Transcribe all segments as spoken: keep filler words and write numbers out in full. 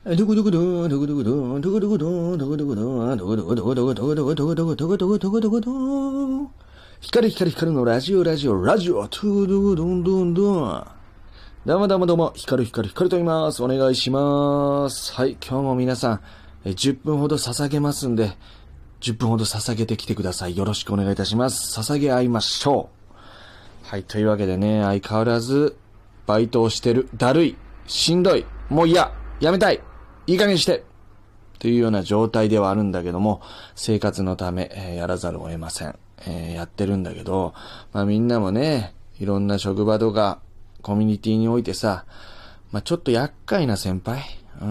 どこどこどどこどこどどこどこどどこどこどどこどこどどこどこどこどこどこどこどこどこどこど光る光る光るのラジオラジオラジオトゥドゥドンドンドン。どうもどうもどうも、光る光る光ると言います。お願いします。はい、今日も皆さんえじゅっぷんほど捧げますんで、じゅっぷんほど捧げてきてください。よろしくお願いいたします。捧げ合いましょう。はい、というわけでね、相変わらずバイトをしてる、だるい、しんどい、もう嫌、やめたい、いい加減してというような状態ではあるんだけども、生活のため、えー、やらざるを得ません、えー、やってるんだけど、まあみんなもね、いろんな職場とかコミュニティにおいてさ、まあちょっと厄介な先輩、うん、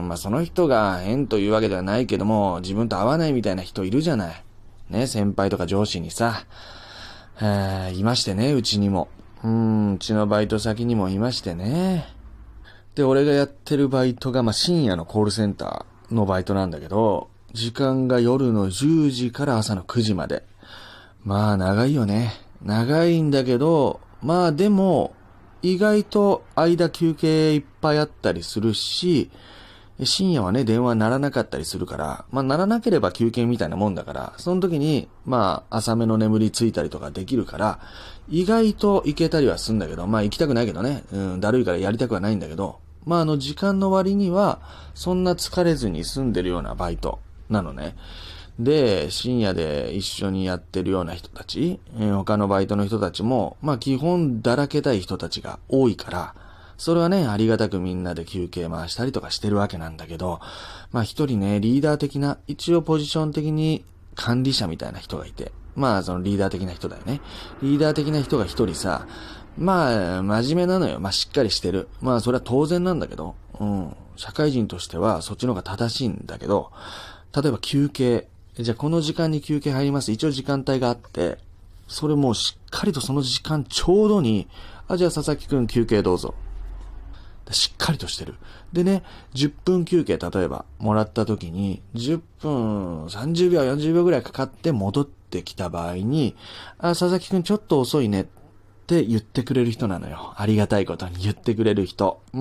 まあその人が変というわけではないけども、自分と合わないみたいな人いるじゃない。ね、先輩とか上司にさ、えー、いましてね、うちにも。うん、うちのバイト先にもいましてね。で、俺がやってるバイトが、まあ、深夜のコールセンターのバイトなんだけど、時間が夜のじゅうじから朝のくじまで。まあ、長いよね。長いんだけど、まあでも、意外と間休憩いっぱいあったりするし、深夜はね、電話鳴らなかったりするから、まあ鳴らなければ休憩みたいなもんだから、その時に、まあ浅めの眠りついたりとかできるから、意外と行けたりはすんだけど、まあ行きたくないけどね、うん、だるいからやりたくはないんだけど、まああの時間の割には、そんな疲れずに済んでるようなバイトなのね。で、深夜で一緒にやってるような人たち、えー、他のバイトの人たちも、まあ基本だらけたい人たちが多いから、それはね、ありがたくみんなで休憩回したりとかしてるわけなんだけど、まあ一人ね、リーダー的な、一応ポジション的に管理者みたいな人がいて、まあそのリーダー的な人だよね。リーダー的な人が一人さ、まあ真面目なのよ。まあしっかりしてる。まあそれは当然なんだけど、うん。社会人としてはそっちの方が正しいんだけど、例えば休憩。じゃあこの時間に休憩入ります。一応時間帯があって、それもうしっかりとその時間ちょうどに、あ、じゃあ佐々木くん休憩どうぞ。しっかりとしてる。でね、じゅっぷん休憩例えばもらった時に、じゅっぷん、さんじゅうびょう、よんじゅうびょうぐらいかかって戻ってきた場合に、あ、佐々木くんちょっと遅いねって言ってくれる人なのよ。ありがたいことに言ってくれる人。うん。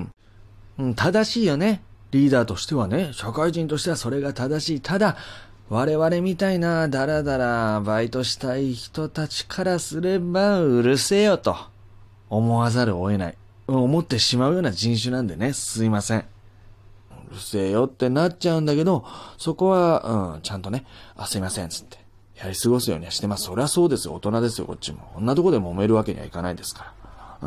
うん、正しいよね。リーダーとしてはね、社会人としてはそれが正しい。ただ、我々みたいなダラダラバイトしたい人たちからすればうるせえよと思わざるを得ない。思ってしまうような人種なんでね、すいません。うるせえよってなっちゃうんだけど、そこは、うん、ちゃんとね、あ、すいません、つって。やり過ごすようにはしてます。そりゃそうですよ、大人ですよ、こっちも。こんなとこで揉めるわけにはいかないですから。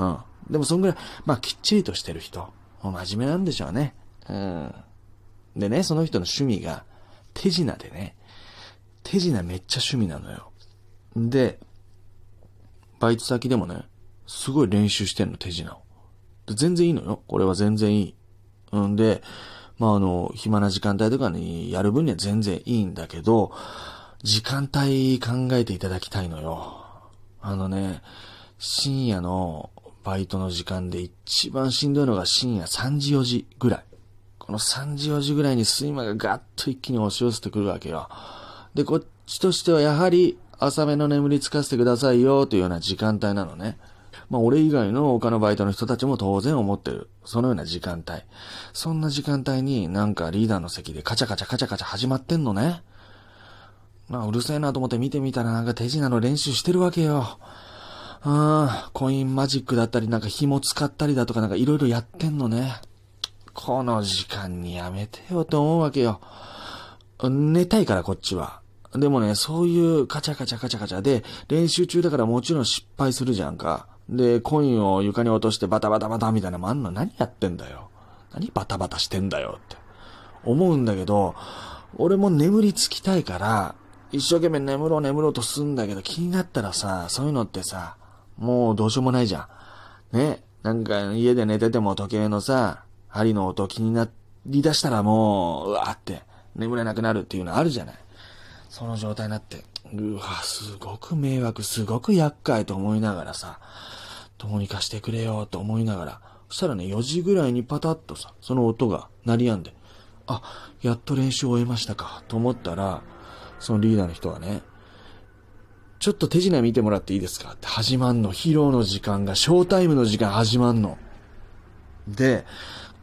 うん。でもそんぐらい、まあ、きっちりとしてる人。真面目なんでしょうね。うん。でね、その人の趣味が、手品でね。手品めっちゃ趣味なのよ。で、バイト先でもね、すごい練習してんの、手品を。全然いいのよ。これは全然いい。うんで、まああの、暇な時間帯とかにやる分には全然いいんだけど、時間帯考えていただきたいのよ。あのね、深夜のバイトの時間で一番しんどいのが深夜さんじよじぐらい。このさんじよじぐらいに睡魔がガッと一気に押し寄せてくるわけよ。で、こっちとしてはやはり浅めの眠りつかせてくださいよというような時間帯なのね。まあ俺以外の他のバイトの人たちも当然思ってる。そのような時間帯。そんな時間帯になんかリーダーの席でカチャカチャカチャカチャ始まってんのね。まあうるせえなと思って見てみたらなんか手品の練習してるわけよ。ああ、コインマジックだったりなんか紐使ったりだとかなんかいろいろやってんのね。この時間にやめてよと思うわけよ。寝たいからこっちは。でもね、そういうカチャカチャカチャカチャで練習中だからもちろん失敗するじゃんか。で、コインを床に落としてバタバタバタみたいなのもあんの。何やってんだよ。何バタバタしてんだよって思うんだけど、俺も眠りつきたいから、一生懸命眠ろう眠ろうとすんだけど、気になったらさ、そういうのってさ、もうどうしようもないじゃん。ね。なんか家で寝てても時計のさ、針の音気になり出したらもう、うわーって眠れなくなるっていうのあるじゃない。その状態になって、うわ、すごく迷惑、すごく厄介と思いながらさ、どうにかしてくれよと思いながら、そしたらね、よじぐらいにパタッとさ、その音が鳴り止んで、あ、やっと練習を終えましたか、と思ったら、そのリーダーの人がね、ちょっと手品見てもらっていいですかって始まんの。披露の時間が、ショータイムの時間始まんの。で、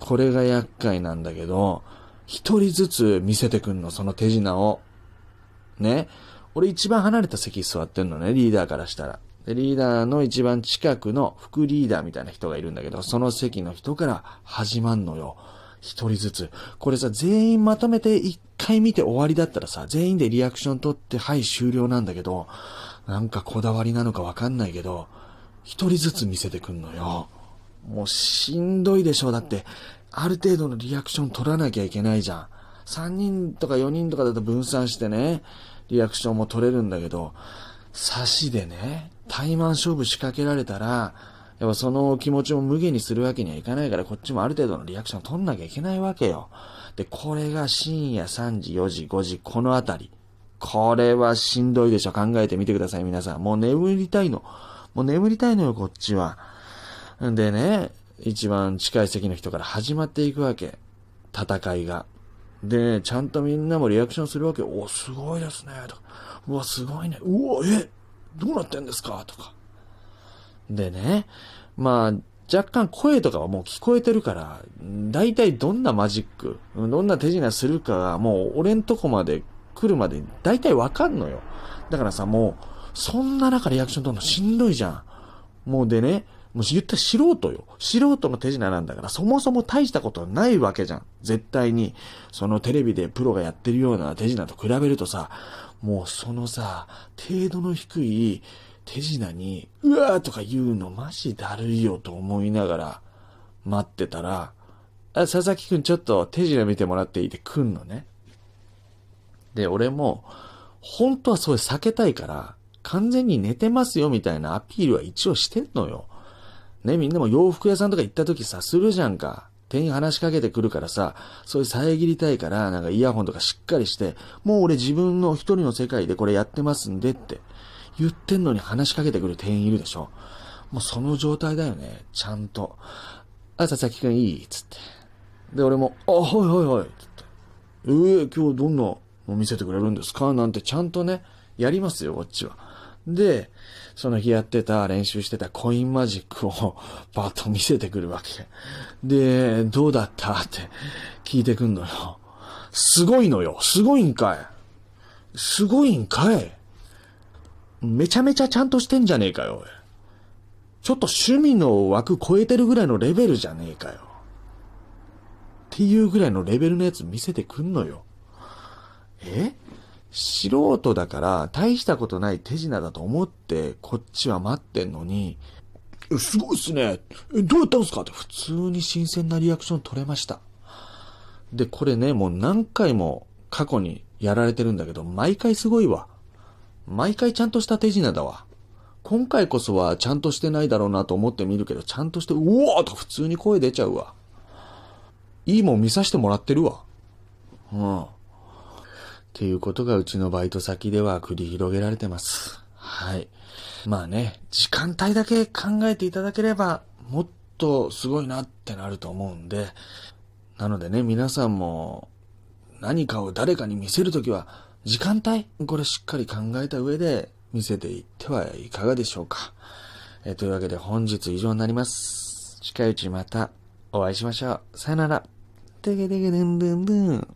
これが厄介なんだけど、一人ずつ見せてくんの、その手品を。ね。俺一番離れた席座ってんのね、リーダーからしたら。で、リーダーの一番近くの副リーダーみたいな人がいるんだけど、その席の人から始まんのよ。一人ずつ。これさ、全員まとめて一回見て終わりだったらさ、全員でリアクション取って、はい、終了なんだけど、なんかこだわりなのかわかんないけど、一人ずつ見せてくんのよ。もうしんどいでしょ。だって、ある程度のリアクション取らなきゃいけないじゃん。さんにんとかよにんとかだと分散してね、リアクションも取れるんだけど、差しでね、対マン勝負仕掛けられたら、やっぱその気持ちも無限にするわけにはいかないから、こっちもある程度のリアクション取んなきゃいけないわけよ。で、これが深夜さんじ、よじ、ごじ、このあたり。これはしんどいでしょ。考えてみてください、皆さん。もう眠りたいの。もう眠りたいのよ、こっちは。んでね、一番近い席の人から始まっていくわけ。戦いが。で、ちゃんとみんなもリアクションするわけ。お、すごいですね。とか、うわ、すごいね。うわ、え、どうなってんですかとか。でね、まあ、若干声とかはもう聞こえてるから、だいたいどんなマジック、どんな手品するかがもう俺んとこまで来るまでだいたいわかんのよ。だからさ、もう、そんな中リアクション取るのしんどいじゃん。もうでね、もう言ったら素人よ。素人の手品なんだから、そもそも大したことはないわけじゃん。絶対に。そのテレビでプロがやってるような手品と比べるとさ、もうそのさ、程度の低い手品に、うわーとか言うのマジだるいよと思いながら待ってたら、あ、佐々木くんちょっと手品見てもらっていいって来んのね。で、俺も、本当はそれ避けたいから、完全に寝てますよみたいなアピールは一応してんのよ。ね、みんなも洋服屋さんとか行った時さ、するじゃんか。店員話しかけてくるからさ、そういう遮りたいから、なんかイヤホンとかしっかりして、もう俺自分の一人の世界でこれやってますんでって言ってんのに話しかけてくる店員いるでしょ。もうその状態だよね、ちゃんと。あ、佐々木くんいいつって。で、俺も、あ、はいはいはい、つって。えー、今日どんなの見せてくれるんですかなんてちゃんとね、やりますよ、こっちは。で、その日やってた、練習してたコインマジックをバーッと見せてくるわけ。で、どうだったって聞いてくんのよ。すごいのよ。すごいんかい。すごいんかい。めちゃめちゃちゃんとしてんじゃねえかよ。ちょっと趣味の枠超えてるぐらいのレベルじゃねえかよ。っていうぐらいのレベルのやつ見せてくんのよ。え？素人だから大したことない手品だと思ってこっちは待ってんのに、すごいっすね。え、どうやったんすかって普通に新鮮なリアクション取れました。で、これね、もう何回も過去にやられてるんだけど、毎回すごいわ。毎回ちゃんとした手品だわ。今回こそはちゃんとしてないだろうなと思ってみるけど、ちゃんとして、うおーと普通に声出ちゃうわ。いいもん見させてもらってるわ。うん。っていうことがうちのバイト先では繰り広げられてます。はい。まあね、時間帯だけ考えていただければ、もっとすごいなってなると思うんで、なのでね、皆さんも何かを誰かに見せるときは、時間帯、これしっかり考えた上で見せていってはいかがでしょうか。えー、というわけで本日以上になります。近いうちまたお会いしましょう。さよなら。てけてけでんでんでん。